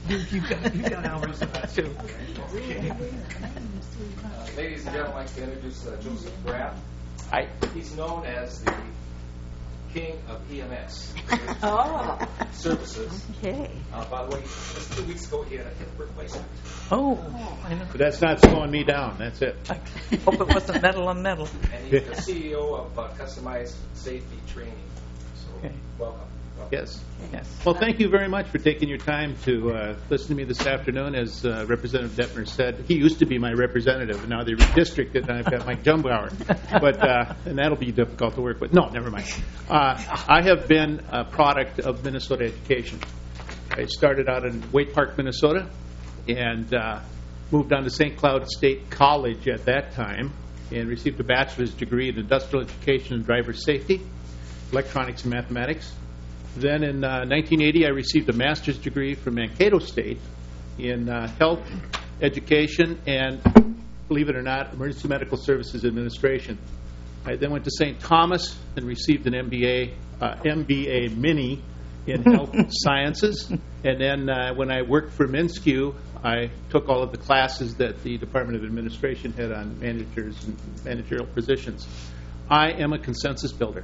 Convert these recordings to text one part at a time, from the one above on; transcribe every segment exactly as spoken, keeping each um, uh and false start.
You've got, you've got hours of that, too. Uh, ladies and gentlemen, I'd like to introduce uh, Joseph Graff. Hi. He's known as the king of E M S Oh. services. Okay. Uh, by the way, just two weeks ago, he had a hip replacement. Oh, I know. But that's not slowing me down. That's it. I hope it wasn't metal on metal. And he's the C E O of uh, Customized Safety Training. So, Okay. welcome. welcome. Yes. Yes. Well, thank you very much for taking your time to uh, listen to me this afternoon. As uh, Representative Detmer said, he used to be my representative, and now they redistricted, and I've got Mike Jumbauer. But uh, and that'll be difficult to work with. No, never mind. Uh, I have been a product of Minnesota education. I started out in Waite Park, Minnesota, and uh, moved on to Saint Cloud State College at that time, and received a bachelor's degree in industrial education and driver safety, electronics and mathematics. Then in uh, nineteen eighty, I received a master's degree from Mankato State in uh, health, education, and, believe it or not, emergency medical services administration. I then went to Saint Thomas and received an M B A, uh, M B A mini in health sciences. And then uh, when I worked for MnSCU, I took all of the classes that the Department of Administration had on managers and managerial positions. I am a consensus builder.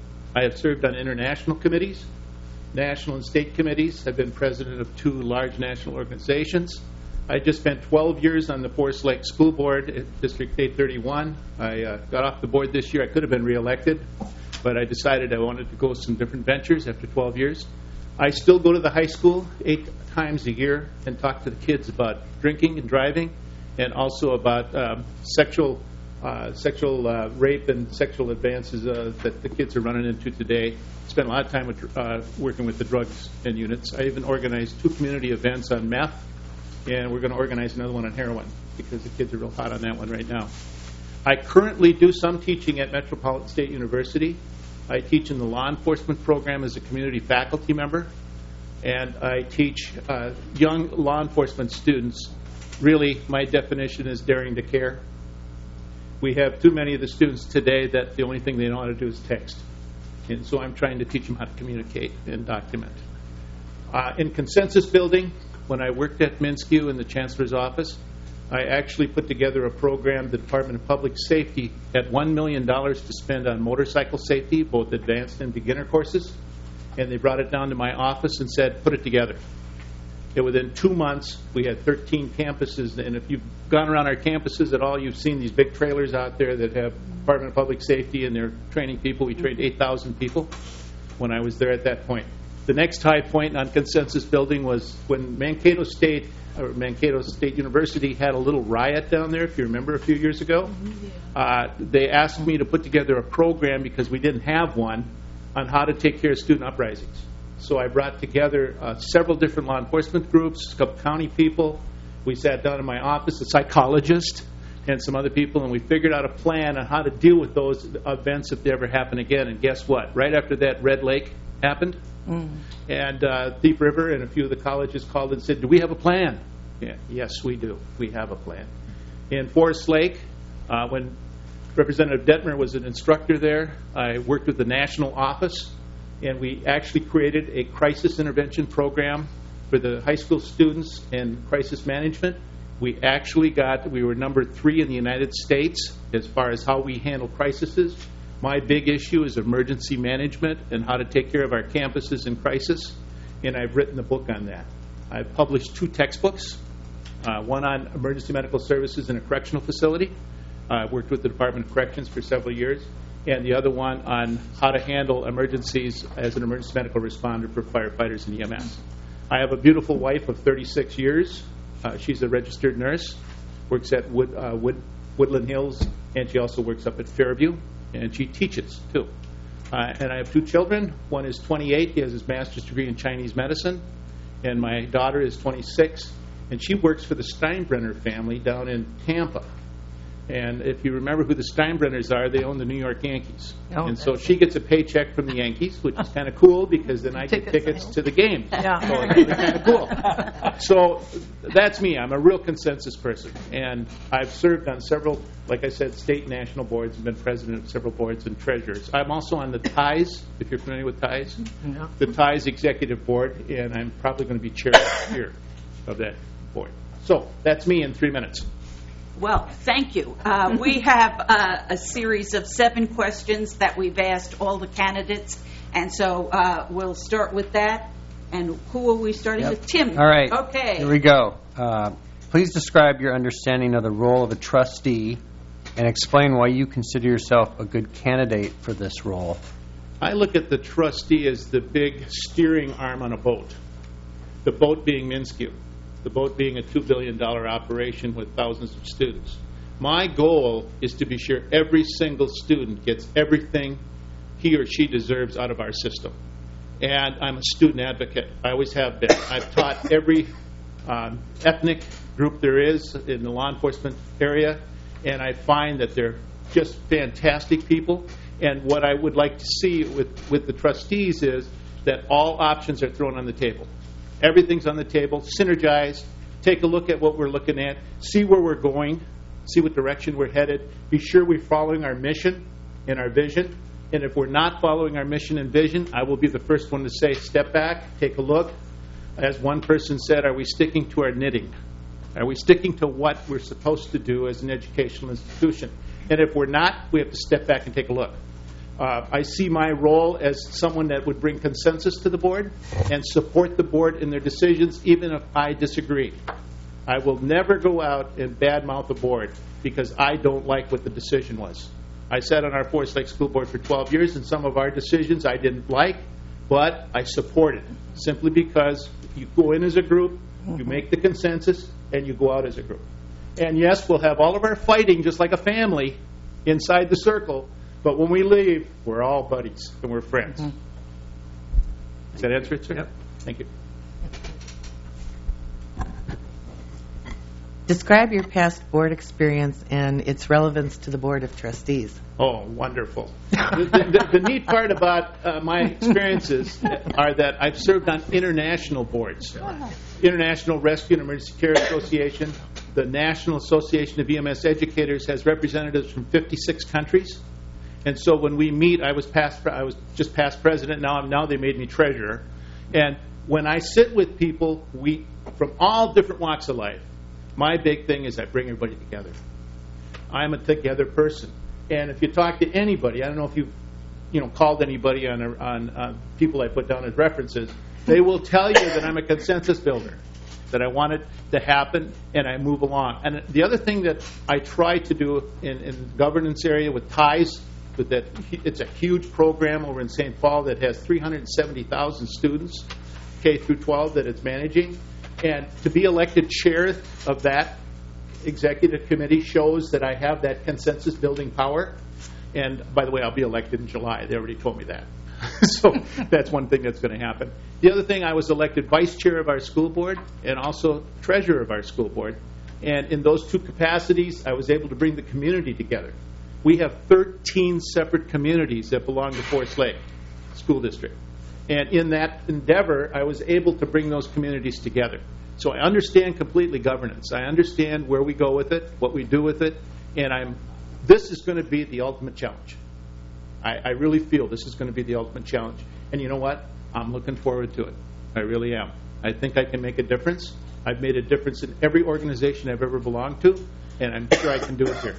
I have served on international committees, national and state committees. I've been president of two large national organizations. I just spent twelve years on the Forest Lake School Board at District eight thirty-one. I uh, got off the board this year. I could have been reelected, but I decided I wanted to go some different ventures after twelve years. I still go to the high school eight times a year and talk to the kids about drinking and driving, and also about um, sexual Uh, sexual uh, rape and sexual advances uh, that the kids are running into today. Spent a lot of time with, uh, working with the drugs and units. I even organized two community events on meth, and we're going to organize another one on heroin because the kids are real hot on that one right now. I currently do some teaching at Metropolitan State University. I teach in the law enforcement program as a community faculty member, and I teach uh, young law enforcement students. Really, my definition is daring to care. We have too many of the students today that the only thing they know how to do is text. And so I'm trying to teach them how to communicate and document. Uh, in consensus building, when I worked at MnSCU in the Chancellor's office, I actually put together a program. The Department of Public Safety had one million dollars to spend on motorcycle safety, both advanced and beginner courses. And they brought it down to my office and said, put it together. And within two months, we had thirteen campuses. And if you've gone around our campuses at all, you've seen these big trailers out there that have Department of Public Safety, and they're training people. We trained eight thousand people when I was there at that point. The next high point on consensus building was when Mankato State or Mankato State University had a little riot down there, if you remember, a few years ago. Uh, they asked me to put together a program, because we didn't have one, on how to take care of student uprisings. So I brought together uh, several different law enforcement groups, a couple county people. We sat down in my office, a psychologist, and some other people, and we figured out a plan on how to deal with those events if they ever happen again. And guess what? Right after that, Red Lake happened, mm. and uh, Thief River, and a few of the colleges called and said, do we have a plan? Yeah, yes, we do. We have a plan. In Forest Lake, uh, when Representative Detmer was an instructor there, I worked with the national office, and we actually created a crisis intervention program for the high school students and crisis management. We actually got, we were number three in the United States as far as how we handle crises. My big issue is emergency management and how to take care of our campuses in crisis, and I've written a book on that. I've published two textbooks, uh, one on emergency medical services in a correctional facility. I uh, worked with the Department of Corrections for several years, and the other one on how to handle emergencies as an emergency medical responder for firefighters and E M S. I have a beautiful wife of thirty-six years. Uh, she's a registered nurse, works at Wood, uh, Wood, Woodland Hills, and she also works up at Fairview, and she teaches, too. Uh, and I have two children. One is twenty-eight. He has his master's degree in Chinese medicine. And my daughter is twenty-six, and she works for the Steinbrenner family down in Tampa. And if you remember who the Steinbrenners are, they own the New York Yankees. Oh, and so she gets a paycheck from the Yankees, which is kind of cool, because then I get tickets to the games. Yeah. So it's really kind of cool. So that's me. I'm a real consensus person. And I've served on several, like I said, state and national boards, and been president of several boards and treasurers. I'm also on the T I E S, if you're familiar with T I E S, yeah. the T I E S Executive Board, and I'm probably going to be chair this year. of that board. So that's me in three minutes. Well, thank you. Uh, we have uh, a series of seven questions that we've asked all the candidates, and so uh, we'll start with that. And who are we starting Yep. with? Tim. All right. Okay. Here we go. Uh, please describe your understanding of the role of a trustee and explain why you consider yourself a good candidate for this role. I look at the trustee as the big steering arm on a boat, the boat being Minskew, the boat being a two billion dollars operation with thousands of students. My goal is to be sure every single student gets everything he or she deserves out of our system. And I'm a student advocate. I always have been. I've taught every um, ethnic group there is in the law enforcement area, and I find that they're just fantastic people. And what I would like to see with, with the trustees is that all options are thrown on the table. Everything's on the table, synergize, take a look at what we're looking at, see where we're going, see what direction we're headed, be sure we're following our mission and our vision. And if we're not following our mission and vision, I will be the first one to say, step back, take a look. As one person said, are we sticking to our knitting? Are we sticking to what we're supposed to do as an educational institution? And if we're not, we have to step back and take a look. Uh, I see my role as someone that would bring consensus to the board and support the board in their decisions, even if I disagree. I will never go out and badmouth the board because I don't like what the decision was. I sat on our Forest Lake School Board for twelve years, and some of our decisions I didn't like, but I supported simply because you go in as a group, you make the consensus, and you go out as a group. And yes, we'll have all of our fighting just like a family inside the circle, but when we leave, we're all buddies and we're friends. Mm-hmm. Does that answer it, sir? Yep. Thank you. Describe your past board experience and its relevance to the Board of Trustees. Oh, wonderful. the, the, the neat part about uh, my experiences are that I've served on international boards. International Rescue and Emergency Care Association, the National Association of E M S Educators has representatives from fifty-six countries. And so when we meet, I was past, I was just past president. Now I'm now they made me treasurer. And when I sit with people, we from all different walks of life, my big thing is I bring everybody together. I'm a together person. And if you talk to anybody, I don't know if you've you know, called anybody on, a, on, on people I put down as references, they will tell you that I'm a consensus builder, that I want it to happen and I move along. And the other thing that I try to do in, in the governance area with ties, with that, it's a huge program over in Saint Paul that has three hundred seventy thousand students, K through twelve, that it's managing. And to be elected chair of that executive committee shows that I have that consensus building power. And by the way, I'll be elected in July. They already told me that. So that's one thing that's going to happen. The other thing, I was elected vice chair of our school board and also treasurer of our school board. And in those two capacities, I was able to bring the community together. We have thirteen separate communities that belong to Forest Lake School District. And in that endeavor, I was able to bring those communities together. So I understand completely governance. I understand where we go with it, what we do with it, and I'm. This is going to be the ultimate challenge. I, I really feel this is going to be the ultimate challenge. And you know what? I'm looking forward to it. I really am. I think I can make a difference. I've made a difference in every organization I've ever belonged to, and I'm sure I can do it here.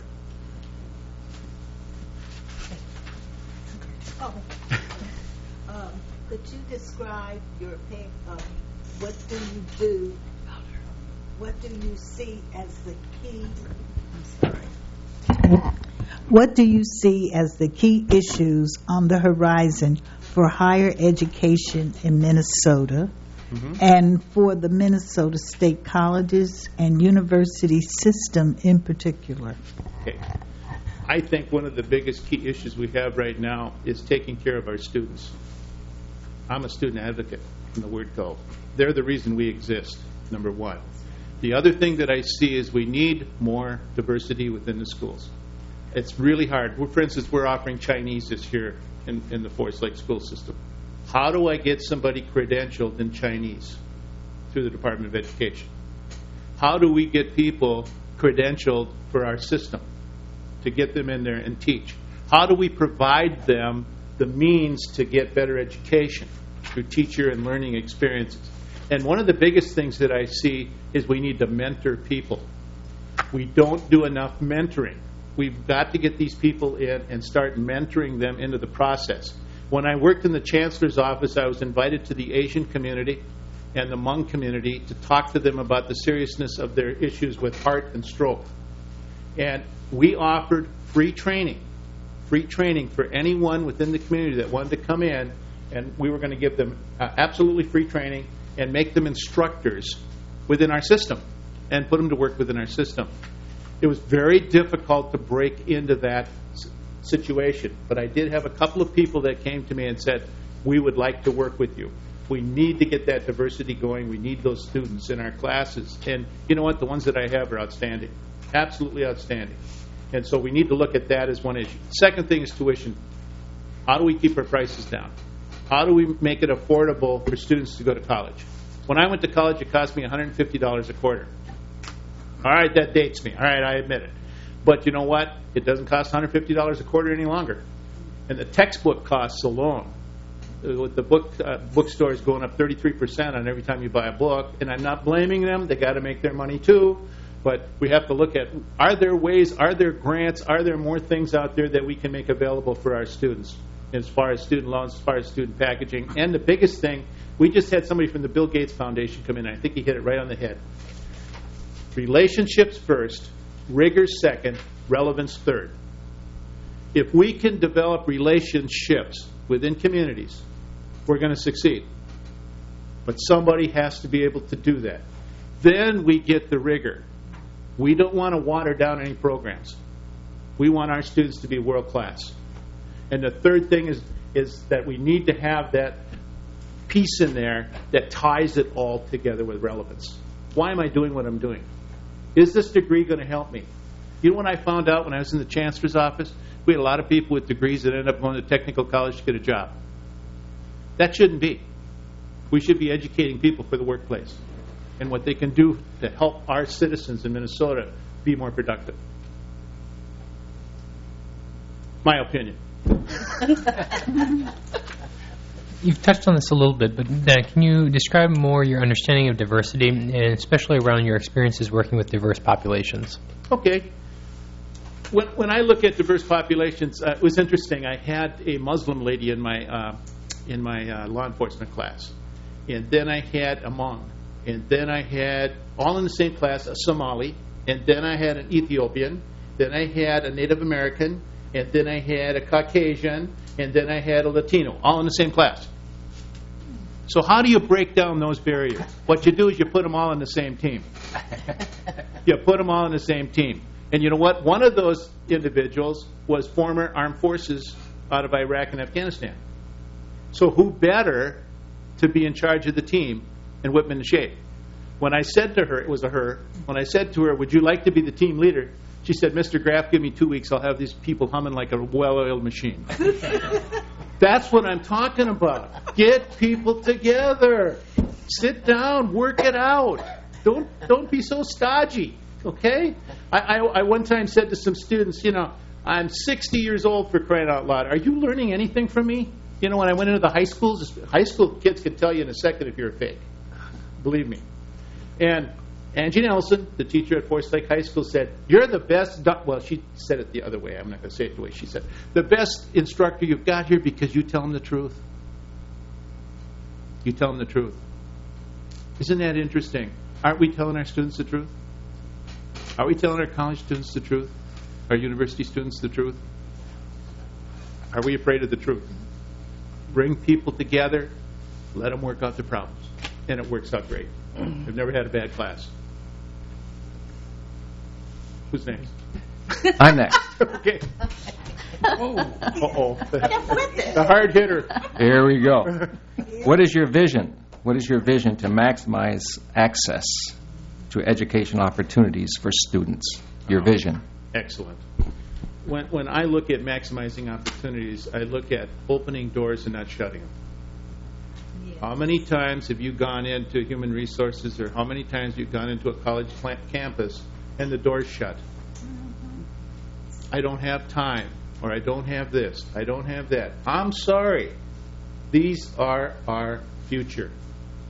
Oh. um, could you describe your pay, um, what do you do, what do you see as the key, I'm sorry. What do you see as the key issues on the horizon for higher education in Minnesota mm-hmm. and for the Minnesota State Colleges and University system in particular? Okay. I think one of the biggest key issues we have right now is taking care of our students. I'm a student advocate from the word go. They're the reason we exist, number one. The other thing that I see is we need more diversity within the schools. It's really hard. We're, for instance, we're offering Chinese this year in, in the Forest Lake school system. How do I get somebody credentialed in Chinese through the Department of Education? How do we get people credentialed for our system to get them in there and teach? How do we provide them the means to get better education through teacher and learning experiences? And one of the biggest things that I see is we need to mentor people. We don't do enough mentoring. We've got to get these people in and start mentoring them into the process. When I worked in the Chancellor's office, I was invited to the Asian community and the Hmong community to talk to them about the seriousness of their issues with heart and stroke. And we offered free training, free training for anyone within the community that wanted to come in, and we were going to give them uh, absolutely free training and make them instructors within our system and put them to work within our system. It was very difficult to break into that s- situation, but I did have a couple of people that came to me and said, we would like to work with you. We need to get that diversity going. We need those students in our classes. And you know what? The ones that I have are outstanding, absolutely outstanding. And so we need to look at that as one issue. Second thing is tuition. How do we keep our prices down? How do we make it affordable for students to go to college? When I went to college, it cost me one hundred fifty dollars a quarter. All right, that dates me. All right, I admit it. But you know what? It doesn't cost one hundred fifty dollars a quarter any longer. And the textbook costs alone, with the book uh, bookstores going up thirty-three percent on every time you buy a book, and I'm not blaming them. They got to make their money too. But we have to look at, are there ways, are there grants, are there more things out there that we can make available for our students as far as student loans, as far as student packaging? And the biggest thing, we just had somebody from the Bill Gates Foundation come in. I think he hit it right on the head. Relationships first, rigor second, relevance third. If we can develop relationships within communities, we're going to succeed. But somebody has to be able to do that. Then we get the rigor. We don't want to water down any programs. We want our students to be world class. And the third thing is, is that we need to have that piece in there that ties it all together with relevance. Why am I doing what I'm doing? Is this degree going to help me? You know what I found out when I was in the Chancellor's office? We had a lot of people with degrees that ended up going to technical college to get a job. That shouldn't be. We should be educating people for the workplace and what they can do to help our citizens in Minnesota be more productive. My opinion. You've touched on this a little bit, but uh, can you describe more your understanding of diversity, and especially around your experiences working with diverse populations? Okay. When, when I look at diverse populations, uh, it was interesting. I had a Muslim lady in my uh, in my uh, law enforcement class, and then I had a Hmong, and then I had, all in the same class, a Somali, and then I had an Ethiopian, then I had a Native American, and then I had a Caucasian, and then I had a Latino, all in the same class. So how do you break down those barriers? What you do is you put them all in the same team. You put them all in the same team. And you know what? One of those individuals was former armed forces out of Iraq and Afghanistan. So who better to be in charge of the team and whip them into shape? When I said to her, it was a her, when I said to her, would you like to be the team leader? She said, Mister Graff, give me two weeks. I'll have these people humming like a well-oiled machine. That's what I'm talking about. Get people together. Sit down. Work it out. Don't don't be so stodgy, okay? I, I, I one time said to some students, you know, I'm sixty years old, for crying out loud. Are you learning anything from me? You know, when I went into the high schools, high school kids could tell you in a second if you're a fake. Believe me. And Angie Nelson, the teacher at Forest Lake High School, said, you're the best, doc-. well, she said it the other way. I'm not going to say it the way she said. The best instructor you've got here because you tell them the truth. You tell them the truth. Isn't that interesting? Aren't we telling our students the truth? Are we telling our college students the truth? Our university students the truth? Are we afraid of the truth? Bring people together, let them work out their problems, and it works out great. I've never had a bad class. Who's next? I'm next. Okay. Oh, uh-oh. The, the hard hitter. Here we go. What is your vision? What is your vision to maximize access to education opportunities for students? Your vision. Excellent. When, when I look at maximizing opportunities, I look at opening doors and not shutting them. How many times have you gone into human resources, or how many times have you gone into a college plant campus and the door's shut? I don't have time, or I don't have this, I don't have that. I'm sorry. These are our future.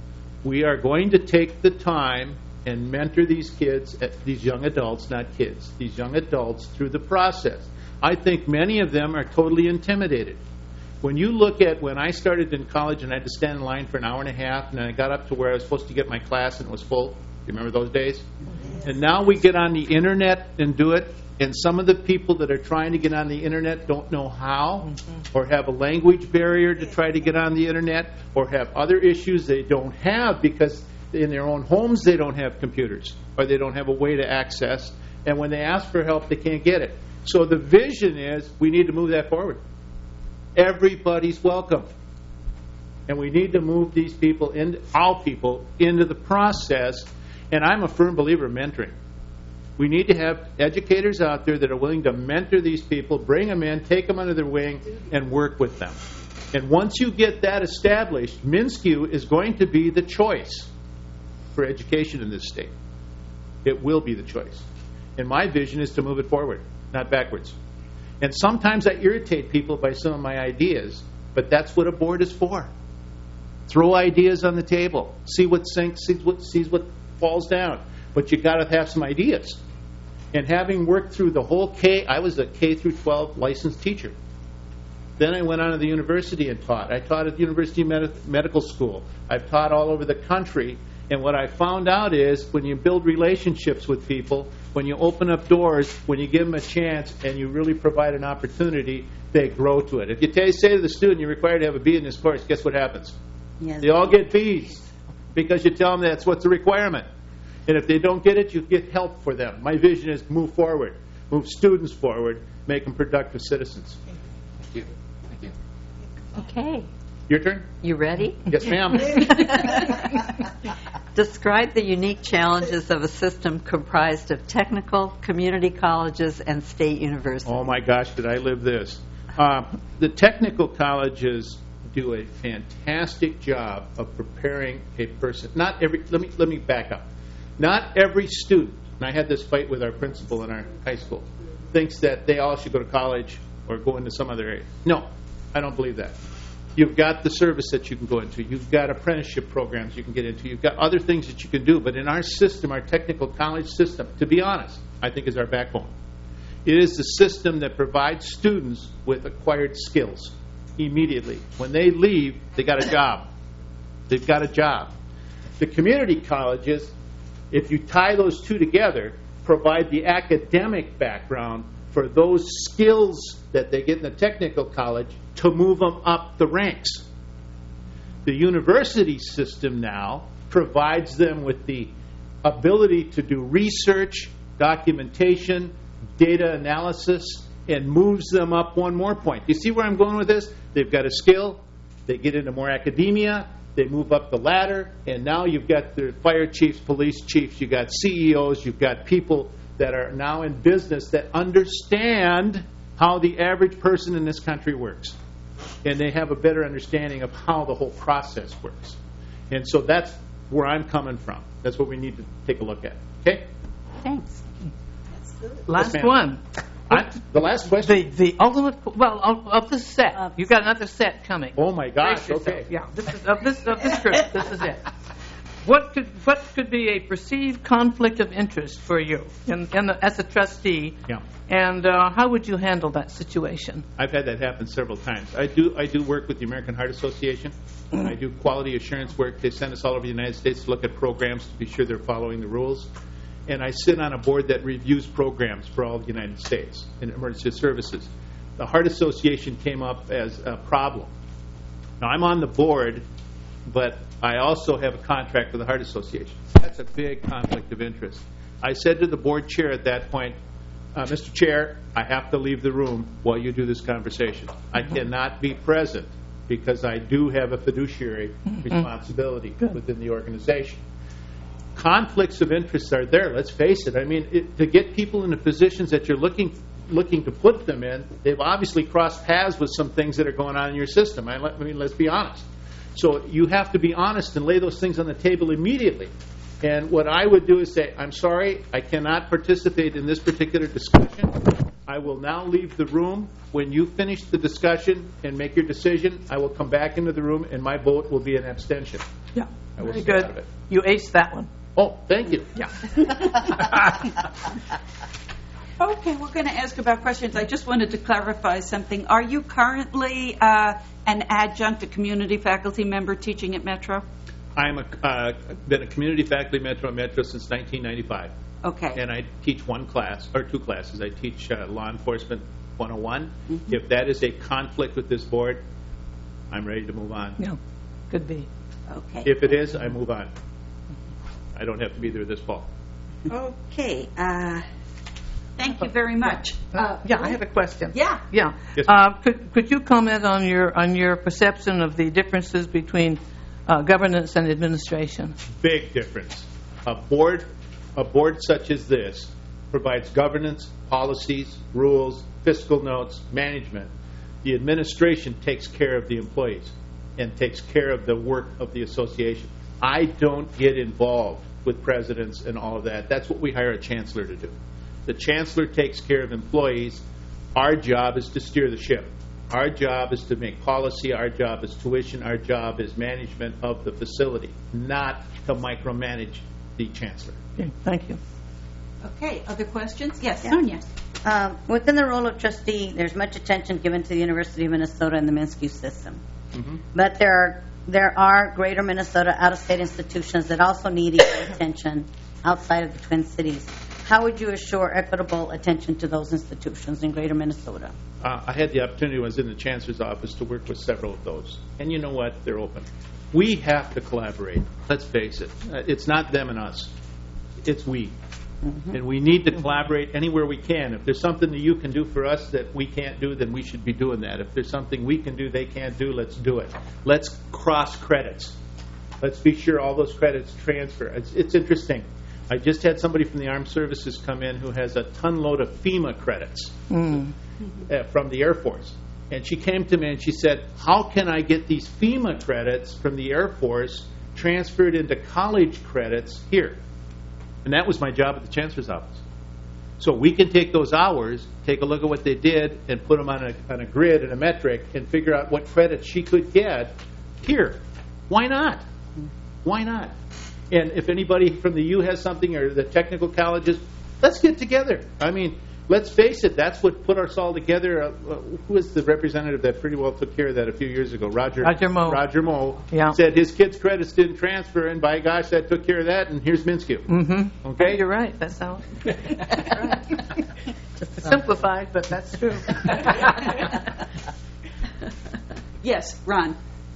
We are going to take the time and mentor these kids, these young adults, not kids, these young adults through the process. I think many of them are totally intimidated. When you look at when I started in college and I had to stand in line for an hour and a half, and then I got up to where I was supposed to get my class and it was full. Do you remember those days? And now we get on the internet and do it, and some of the people that are trying to get on the internet don't know how, mm-hmm. or have a language barrier to try to get on the internet, or have other issues they don't have because in their own homes they don't have computers, or they don't have a way to access, and when they ask for help they can't get it. So the vision is we need to move that forward. Everybody's welcome. And we need to move these people, in, all people, into the process. And I'm a firm believer in mentoring. We need to have educators out there that are willing to mentor these people, bring them in, take them under their wing, and work with them. And once you get that established, MnSCU is going to be the choice for education in this state. It will be the choice. And my vision is to move it forward, not backwards. And sometimes I irritate people by some of my ideas, but that's what a board is for. Throw ideas on the table. See what sinks, see what, sees what falls down. But you got to have some ideas. And having worked through the whole K, I was a K through twelve licensed teacher. Then I went on to the university and taught. I taught at the University Med- Medical School. I've taught all over the country. And what I found out is when you build relationships with people, when you open up doors, when you give them a chance and you really provide an opportunity, they grow to it. If you t- say to the student you're required to have a B in this course, guess what happens? Yes. They all get B's because you tell them that's what's the requirement. And if they don't get it, you get help for them. My vision is move forward, move students forward, make them productive citizens. Thank you. Thank you. Okay. Your turn? You ready? Yes, ma'am. Describe the unique challenges of a system comprised of technical, community colleges, and state universities. Oh my gosh, did I live this? Uh, the technical colleges do a fantastic job of preparing a person. Not every. Let me let me back up. Not every student, and I had this fight with our principal in our high school, thinks that they all should go to college or go into some other area. No, I don't believe that. You've got the service that you can go into. You've got apprenticeship programs you can get into. You've got other things that you can do. But in our system, our technical college system, to be honest, I think is our backbone. It is the system that provides students with acquired skills immediately. When they leave, they got a job. They've got a job. The community colleges, if you tie those two together, provide the academic background for those skills that they get in the technical college to move them up the ranks. The university system now provides them with the ability to do research, documentation, data analysis, and moves them up one more point. You see where I'm going with this? They've got a skill, they get into more academia, they move up the ladder, and now you've got the fire chiefs, police chiefs, you've got C E Os, you've got people that are now in business that understand how the average person in this country works. And they have a better understanding of how the whole process works. And so that's where I'm coming from. That's what we need to take a look at. Okay? Thanks. Last Yes, ma'am. one. I, the last question? The the ultimate, well, of, of this set. You've got another set coming. Oh, my gosh. Brace yourself. Okay. Yeah, this is, of this of this group, this is it. What could what could be a perceived conflict of interest for you in, in the, as a trustee? Yeah. And uh, how would you handle that situation? I've had that happen several times. I do I do work with the American Heart Association. I do quality assurance work. They send us all over the United States to look at programs to be sure they're following the rules. And I sit on a board that reviews programs for all the United States in emergency services. The Heart Association came up as a problem. Now, I'm on the board, but I also have a contract with the Heart Association. That's a big conflict of interest. I said to the board chair at that point, uh, Mister Chair, I have to leave the room while you do this conversation. I cannot be present because I do have a fiduciary responsibility within the organization. Conflicts of interest are there. Let's face it. I mean, it, to get people into positions that you're looking looking to put them in, they've obviously crossed paths with some things that are going on in your system. I, I mean, let's be honest. So you have to be honest and lay those things on the table immediately. And what I would do is say, I'm sorry, I cannot participate in this particular discussion. I will now leave the room. When you finish the discussion and make your decision, I will come back into the room and my vote will be an abstention. Yeah. I will Very stay good. out of it. You aced that one. Oh, thank you. Yeah. Okay, we're going to ask about questions. I just wanted to clarify something. Are you currently uh, an adjunct, a community faculty member teaching at Metro? I'm a, uh, been a community faculty Metro at Metro since nineteen ninety-five. Okay. And I teach one class, or two classes. I teach uh, Law Enforcement one oh one. Mm-hmm. If that is a conflict with this board, I'm ready to move on. Yeah, could be. Okay. If it is, I move on. I don't have to be there this fall. Okay. Uh, thank you very much. Uh, Yeah, I have a question. Yeah. Yeah. Yes, Uh, could could you comment on your on your perception of the differences between uh, governance and administration? Big difference. A board, a board such as this provides governance, policies, rules, fiscal notes, management. The administration takes care of the employees and takes care of the work of the association. I don't get involved with presidents and all of that. That's what we hire a chancellor to do. The chancellor takes care of employees. Our job is to steer the ship. Our job is to make policy. Our job is tuition. Our job is management of the facility, not to micromanage the chancellor. Okay, thank you. Okay. Other questions? Yes, Yeah. Sonia. Um, Within the role of trustee, there's much attention given to the University of Minnesota and the Minsky system. Mm-hmm. But there are, there are greater Minnesota out-of-state institutions that also need equal attention outside of the Twin Cities. How would you assure equitable attention to those institutions in greater Minnesota? Uh, I had the opportunity when I was in the chancellor's office to work with several of those. And you know what? They're open. We have to collaborate. Let's face it. Uh, It's not them and us. It's we. Mm-hmm. And we need to collaborate anywhere we can. If there's something that you can do for us that we can't do, then we should be doing that. If there's something we can do they can't do, let's do it. Let's cross credits. Let's be sure all those credits transfer. It's, it's interesting. I just had somebody from the Armed Services come in who has a ton load of FEMA credits Mm. uh, from the Air Force. And she came to me and she said, how can I get these FEMA credits from the Air Force transferred into college credits here? And that was my job at the Chancellor's office. So we can take those hours, take a look at what they did, and put them on a, on a grid and a metric and figure out what credits she could get here. Why not? Why not? And if anybody from the U has something, or the technical colleges, let's get together. I mean, let's face it, that's what put us all together. Uh, uh, who was the representative that pretty well took care of that a few years ago? Roger Roger Moe. Roger Moe Yeah. said his kids' credits didn't transfer, and by gosh, that took care of that, and here's Minsky. Mm-hmm. Okay? You're right. That's how. That's right. Simplified, but that's true. Yes, Ron.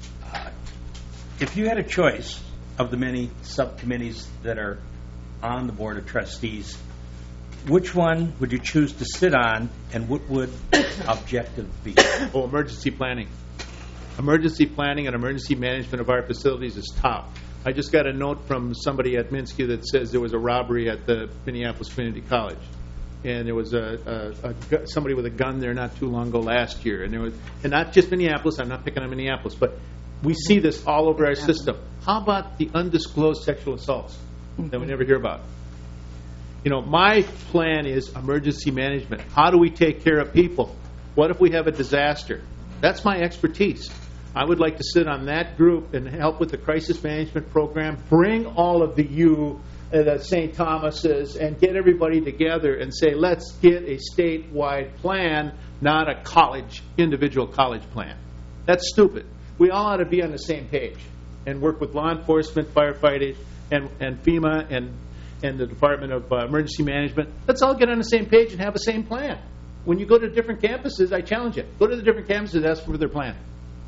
If you had a choice of the many subcommittees that are on the Board of Trustees, which one would you choose to sit on, and what would objective be? Oh, emergency planning. Emergency planning and emergency management of our facilities is top. I just got a note from somebody at Minsky that says there was a robbery at the Minneapolis Community College. And there was a, a, a gu- somebody with a gun there not too long ago last year. And there was, and not just Minneapolis, I'm not picking on Minneapolis, but we see this all over our system. How about the undisclosed sexual assaults that we never hear about? You know, my plan is emergency management. How do we take care of people? What if we have a disaster? That's my expertise. I would like to sit on that group and help with the crisis management program, bring all of the U, uh, the Saint Thomas's, and get everybody together and say, let's get a statewide plan, not a college, individual college plan. That's stupid. We all ought to be on the same page and work with law enforcement, firefighters, and, and FEMA, and and the Department of uh, Emergency Management. Let's all get on the same page and have the same plan. When you go to different campuses, I challenge you. Go to the different campuses and ask for their plan.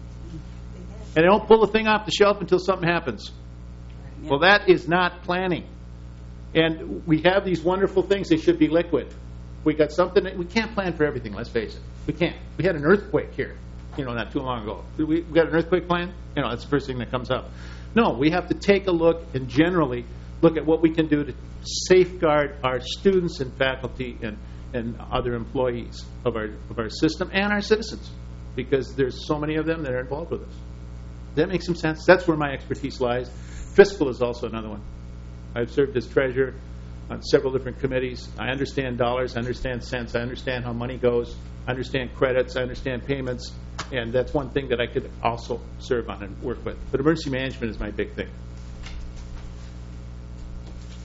And don't pull the thing off the shelf until something happens. Well, that is not planning. And we have these wonderful things. They should be liquid. We got something that we can't plan for everything, let's face it. We can't. We had an earthquake here, you know, not too long ago. We, we got an earthquake plan? You know, that's the first thing that comes up. No, we have to take a look and generally look at what we can do to safeguard our students and faculty and, and other employees of our of our system and our citizens, because there's so many of them that are involved with us. Does that make some sense? That's where my expertise lies. Fiscal is also another one. I've served as treasurer on several different committees. I understand dollars, I understand cents, I understand how money goes, I understand credits, I understand payments, and that's one thing that I could also serve on and work with. But emergency management is my big thing.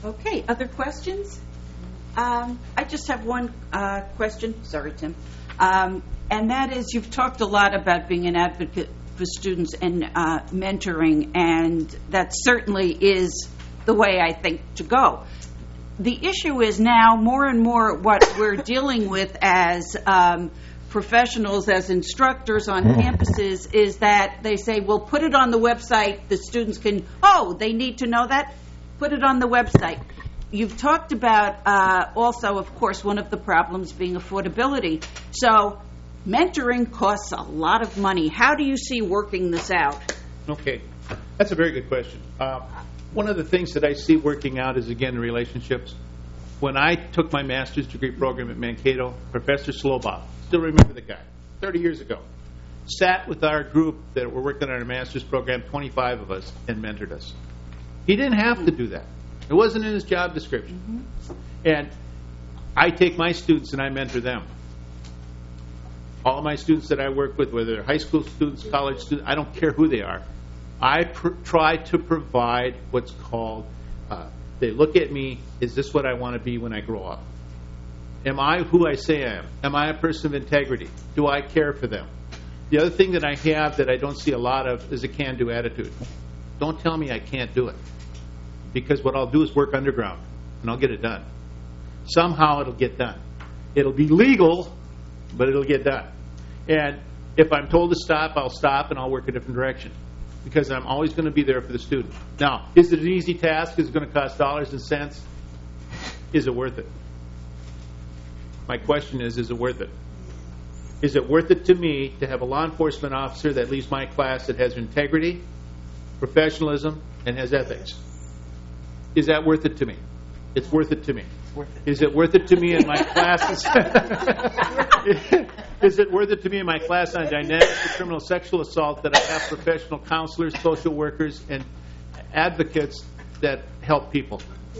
Okay, other questions? Um, I just have one uh, question. Sorry, Tim. Um, and that is, you've talked a lot about being an advocate for students and uh, mentoring, and that certainly is the way I think to go. The issue is now more and more what we're dealing with as um, professionals, as instructors on campuses, is that they say, well, put it on the website. The students can, oh, they need to know that? Put it on the website. You've talked about uh, also, of course, one of the problems being affordability. So mentoring costs a lot of money. How do you see working this out? Okay, that's a very good question. Uh, one of the things that I see working out is, again, relationships. When I took my master's degree program at Mankato, Professor Sloboff, still remember the guy, thirty years ago, sat with our group that were working on our master's program, twenty-five of us, and mentored us. He didn't have to do that. It wasn't in his job description. Mm-hmm. And I take my students and I mentor them. All of my students that I work with, whether they're high school students, college students, I don't care who they are, I pr- try to provide what's called, uh, they look at me, is this what I want to be when I grow up? Am I who I say I am? Am I a person of integrity? Do I care for them? The other thing that I have that I don't see a lot of is a can-do attitude. Don't tell me I can't do it. Because what I'll do is work underground, and I'll get it done. Somehow it'll get done. It'll be legal, but it'll get done. And if I'm told to stop, I'll stop, and I'll work a different direction. Because I'm always going to be there for the student. Now, is it an easy task? Is it going to cost dollars and cents? Is it worth it? My question is, is it worth it? Is it worth it to me to have a law enforcement officer that leaves my class that has integrity, professionalism, and has ethics? Is that worth it to me? It's worth it to me. Is it worth it to me in my classes? Is it worth it to me in my class on dynamics of criminal sexual assault that I have professional counselors, social workers, and advocates that help people?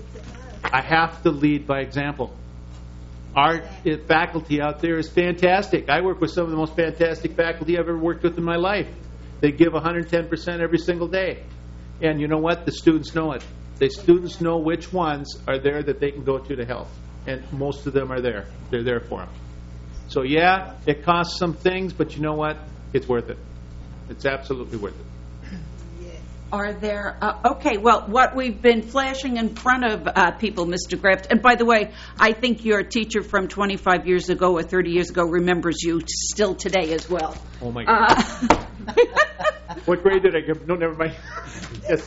I have to lead by example. Our faculty out there is fantastic. I work with some of the most fantastic faculty I've ever worked with in my life. They give one hundred ten percent every single day. And you know what? The students know it. The students know which ones are there that they can go to to help. And most of them are there. They're there for them. So, yeah, it costs some things, but you know what? It's worth it. It's absolutely worth it. Are there, uh, okay, well, what we've been flashing in front of uh, people, Mister Graft, and by the way, I think your teacher from twenty-five years ago or thirty years ago remembers you still today as well. Oh, my God. Uh, what grade did I give? No, never mind. Yes.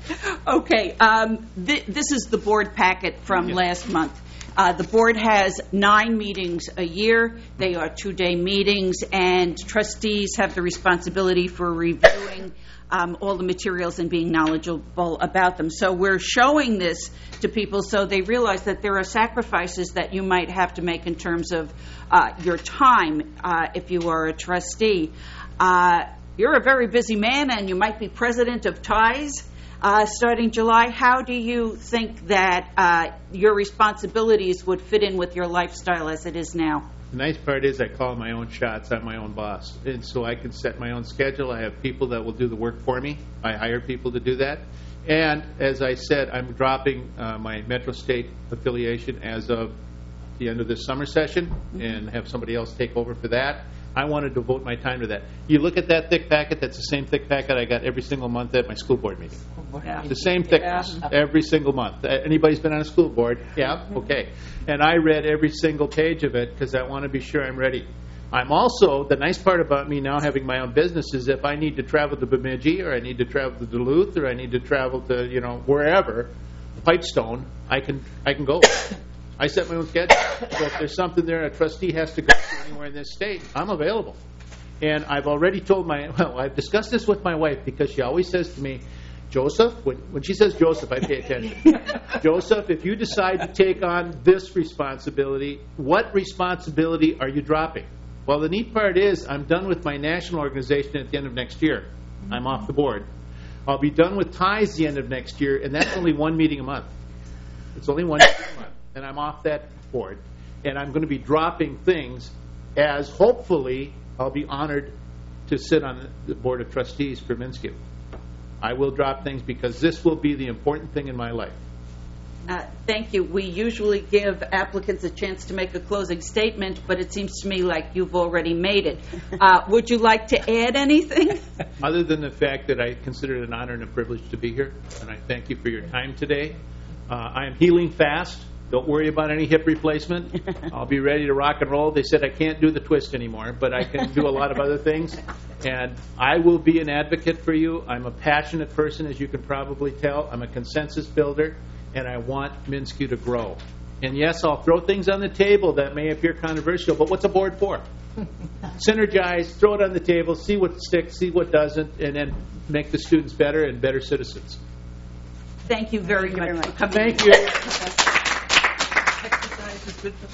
Okay, um, th- this is the board packet from yes. last month. Uh, the board has nine meetings a year. They are two-day meetings, and trustees have the responsibility for reviewing um, all the materials and being knowledgeable about them. So we're showing this to people so they realize that there are sacrifices that you might have to make in terms of uh, your time uh, if you are a trustee. Uh, you're a very busy man, and you might be president of TIES. Uh, starting July, how do you think that uh, your responsibilities would fit in with your lifestyle as it is now? The nice part is I call my own shots. I'm my own boss. And so I can set my own schedule. I have people that will do the work for me. I hire people to do that. And as I said, I'm dropping uh, my Metro State affiliation as of the end of this summer session mm-hmm. and have somebody else take over for that. I want to devote my time to that. You look at that thick packet, that's the same thick packet I got every single month at my school board meeting. Yeah. It's the same thickness yeah. every single month. Anybody's been on a school board? Yeah? Okay. And I read every single page of it because I want to be sure I'm ready. I'm also, the nice part about me now having my own business is if I need to travel to Bemidji or I need to travel to Duluth or I need to travel to, you know, wherever, Pipestone, I can I can go. I set my own schedule. So if there's something there a trustee has to go to anywhere in this state, I'm available. And I've already told my, well, I've discussed this with my wife because she always says to me, Joseph, when, when she says Joseph, I pay attention. Joseph, if you decide to take on this responsibility, what responsibility are you dropping? Well, the neat part is I'm done with my national organization at the end of next year. I'm off the board. I'll be done with TIES the end of next year, and that's only one meeting a month. It's only one meeting a month. And I'm off that board. And I'm going to be dropping things as hopefully I'll be honored to sit on the Board of Trustees for Minskew. I will drop things because this will be the important thing in my life. Uh, Thank you. We usually give applicants a chance to make a closing statement, but it seems to me like you've already made it. Uh, Would you like to add anything? Other than the fact that I consider it an honor and a privilege to be here, and I thank you for your time today. Uh, I am healing fast. Don't worry about any hip replacement. I'll be ready to rock and roll. They said I can't do the twist anymore, but I can do a lot of other things. And I will be an advocate for you. I'm a passionate person, as you can probably tell. I'm a consensus builder, and I want Minsky to grow. And yes, I'll throw things on the table that may appear controversial, but what's a board for? Synergize, throw it on the table, see what sticks, see what doesn't, and then make the students better and better citizens. Thank you very Thank you much very for coming. Thank you. Exercise is good for